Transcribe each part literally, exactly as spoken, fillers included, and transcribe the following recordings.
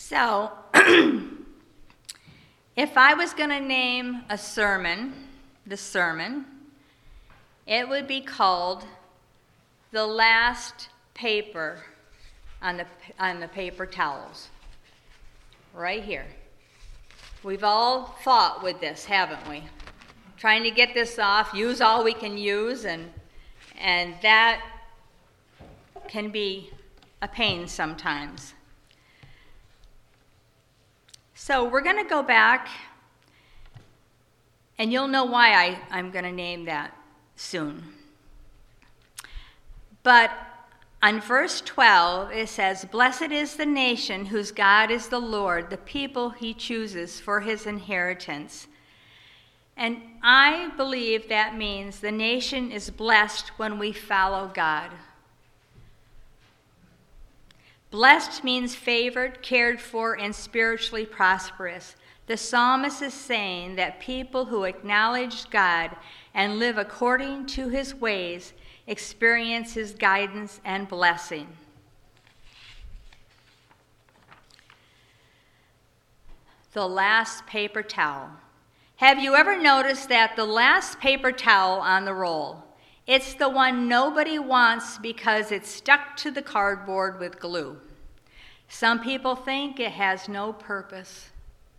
So, if I was going to name a sermon, the sermon, it would be called The Last Paper on the, on the Paper Towels. Right here. We've all fought with this, haven't we? Trying to get this off, use all we can use, and and that can be a pain sometimes. So we're going to go back, and you'll know why I, I'm going to name that soon. But on verse twelve, it says, "Blessed is the nation whose God is the Lord, the people he chooses for his inheritance." And I believe that means the nation is blessed when we follow God. Blessed means favored, cared for, and spiritually prosperous. The psalmist is saying that people who acknowledge God and live according to his ways experience his guidance and blessing. The last paper towel. Have you ever noticed that the last paper towel on the roll, it's the one nobody wants because it's stuck to the cardboard with glue? Some people think it has no purpose.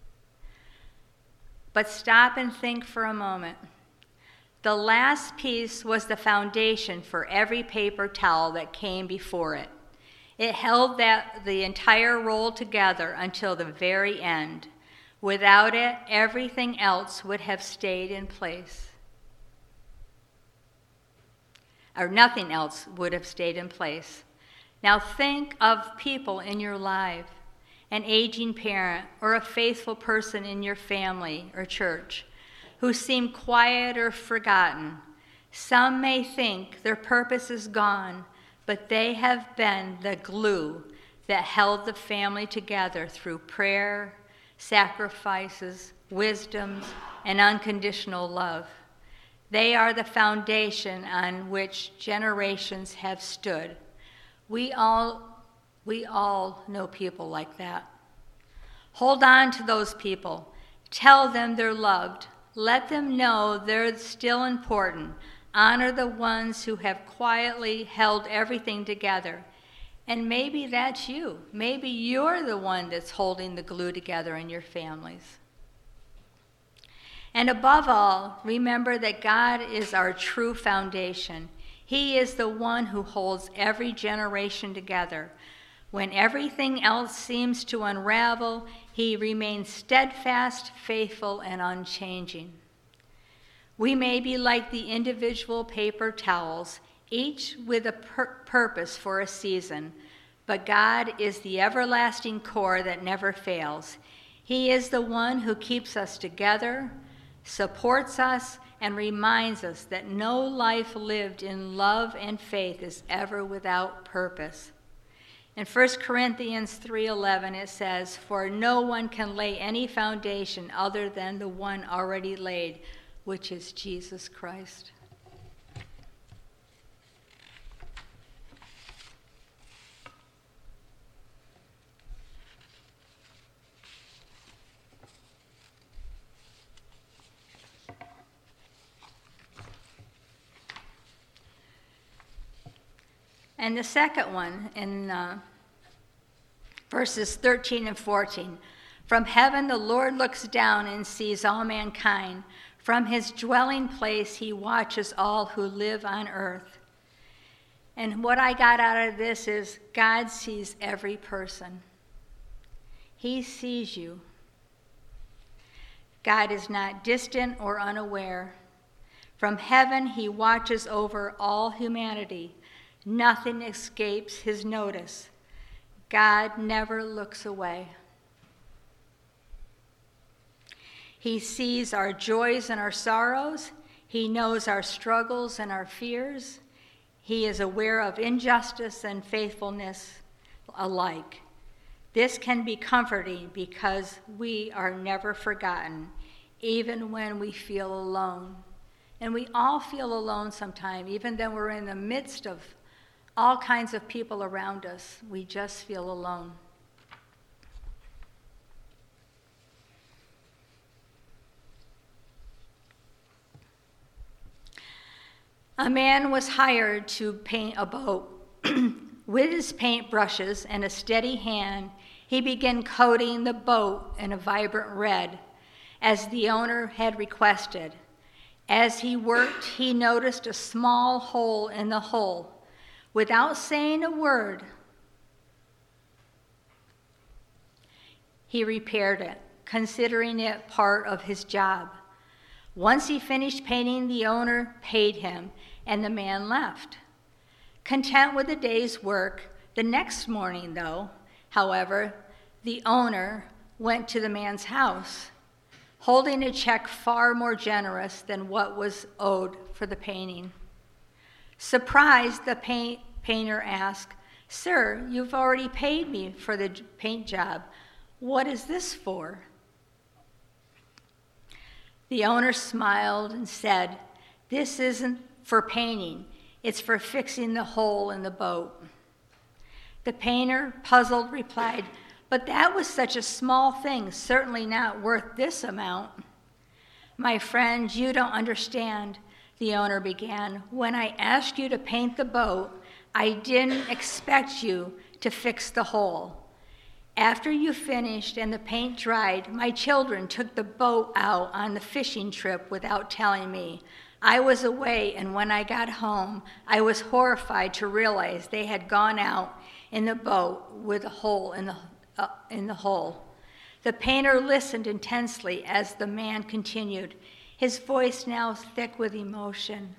But stop and think for a moment. The last piece was the foundation for every paper towel that came before it. It held that the entire roll together until the very end. Without it, everything else would have stayed in place. Or nothing else would have stayed in place. Now think of people in your life, an aging parent or a faithful person in your family or church who seem quiet or forgotten. Some may think their purpose is gone, but they have been the glue that held the family together through prayer, sacrifices, wisdoms, and unconditional love. They are the foundation on which generations have stood. We all, we all know people like that. Hold on to those people. Tell them they're loved. Let them know they're still important. Honor the ones who have quietly held everything together. And maybe that's you. Maybe you're the one that's holding the glue together in your families. And above all, remember that God is our true foundation. He is the one who holds every generation together. When everything else seems to unravel, he remains steadfast, faithful, and unchanging. We may be like the individual paper towels, each with a pur- purpose for a season, but God is the everlasting core that never fails. He is the one who keeps us together, supports us, and reminds us that no life lived in love and faith is ever without purpose. In First Corinthians three eleven it says, "For no one can lay any foundation other than the one already laid, which is Jesus Christ." And the second one in uh, verses thirteen and fourteen. "From heaven the Lord looks down and sees all mankind. From his dwelling place he watches all who live on earth." And what I got out of this is God sees every person. He sees you. God is not distant or unaware. From heaven he watches over all humanity. Nothing escapes his notice. God never looks away. He sees our joys and our sorrows. He knows our struggles and our fears. He is aware of injustice and faithfulness alike. This can be comforting because we are never forgotten, even when we feel alone. And we all feel alone sometimes, even though we're in the midst of all kinds of people around us. We just feel alone. A man was hired to paint a boat. With his paint brushes and a steady hand, he began coating the boat in a vibrant red, as the owner had requested. As he worked, he noticed a small hole in the hull. Without saying a word, he repaired it, considering it part of his job. Once he finished painting, the owner paid him, and the man left. Content with the day's work, the next morning, though, however, the owner went to the man's house, holding a check far more generous than what was owed for the painting. Surprised, the paint, painter asked, "Sir, you've already paid me for the paint job. What is this for?" The owner smiled and said, "This isn't for painting. It's for fixing the hole in the boat." The painter, puzzled, replied, "But that was such a small thing, certainly not worth this amount." "My friend, you don't understand," the owner began. "When I asked you to paint the boat, I didn't expect you to fix the hole. After you finished and the paint dried, my children took the boat out on the fishing trip without telling me. I was away, and when I got home, I was horrified to realize they had gone out in the boat with a hole in the, uh, in the hull." The painter listened intensely as the man continued, his voice now thick with emotion.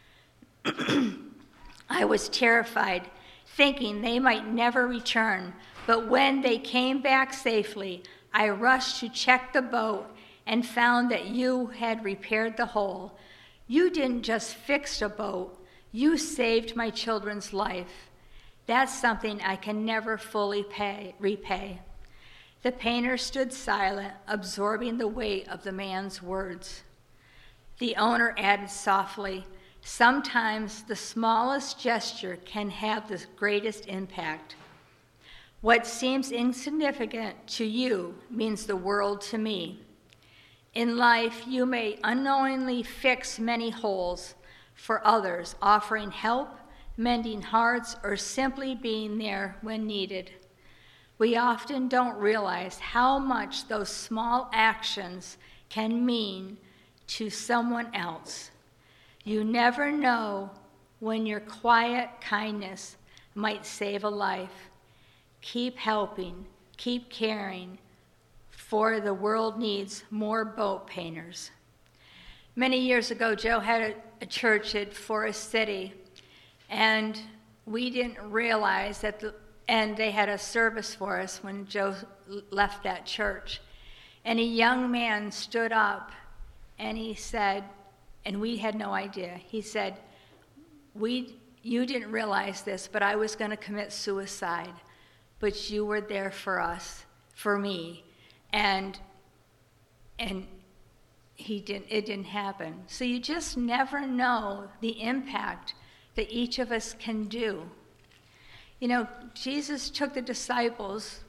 "I was terrified, thinking they might never return, but when they came back safely, I rushed to check the boat and found that you had repaired the hole. You didn't just fix a boat, you saved my children's life. That's something I can never fully pay, repay." The painter stood silent, absorbing the weight of the man's words. The owner added softly, "Sometimes the smallest gesture can have the greatest impact. What seems insignificant to you means the world to me. In life, you may unknowingly fix many holes for others, offering help, mending hearts, or simply being there when needed. We often don't realize how much those small actions can mean to someone else. You never know when your quiet kindness might save a life. Keep helping, keep caring, for the world needs more boat painters." Many years ago, Joe had a, a church at Forest City, and we didn't realize that, the, and they had a service for us when Joe left that church. And a young man stood up and he said, and we had no idea, he said, "We, you didn't realize this, but I was going to commit suicide, but you were there for us, for me." And and he didn't, it didn't happen. So you just never know the impact that each of us can do. You know, Jesus took the disciples,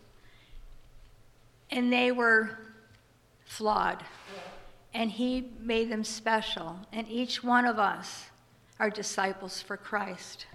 and they were flawed, and he made them special, and each one of us are disciples for Christ.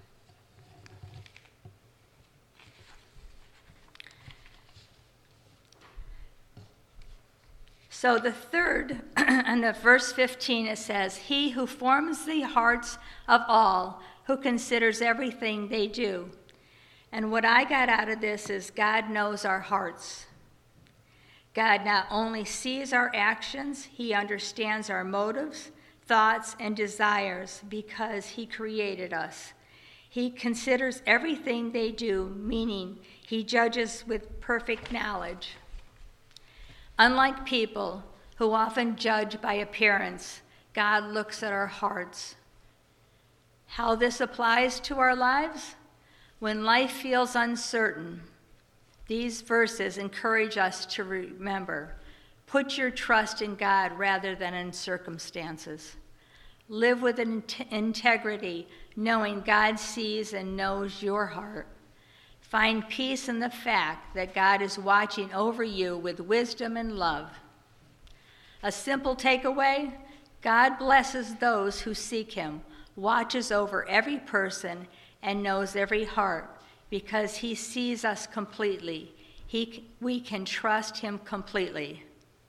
So the third, in the verse fifteen, it says, "He who forms the hearts of all, who considers everything they do." And what I got out of this is God knows our hearts. God not only sees our actions, he understands our motives, thoughts, and desires because he created us. He considers everything they do, meaning he judges with perfect knowledge. Unlike people who often judge by appearance, God looks at our hearts. How this applies to our lives? When life feels uncertain, these verses encourage us to remember, put your trust in God rather than in circumstances. Live with in- integrity, knowing God sees and knows your heart. Find peace in the fact that God is watching over you with wisdom and love. A simple takeaway: God blesses those who seek him, watches over every person and knows every heart because he sees us completely. He, we can trust him completely.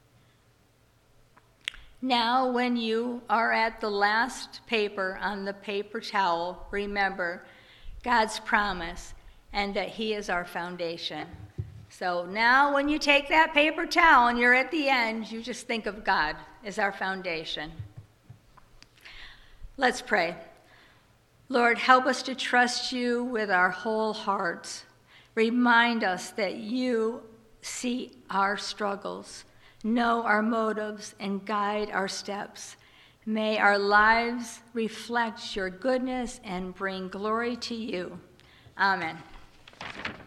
Now, when you are at the last paper on the paper towel, remember God's promise and that he is our foundation. So now when you take that paper towel and you're at the end, you just think of God as our foundation. Let's pray. Lord, help us to trust you with our whole hearts. Remind us that you see our struggles, know our motives, and guide our steps. May our lives reflect your goodness and bring glory to you. Amen.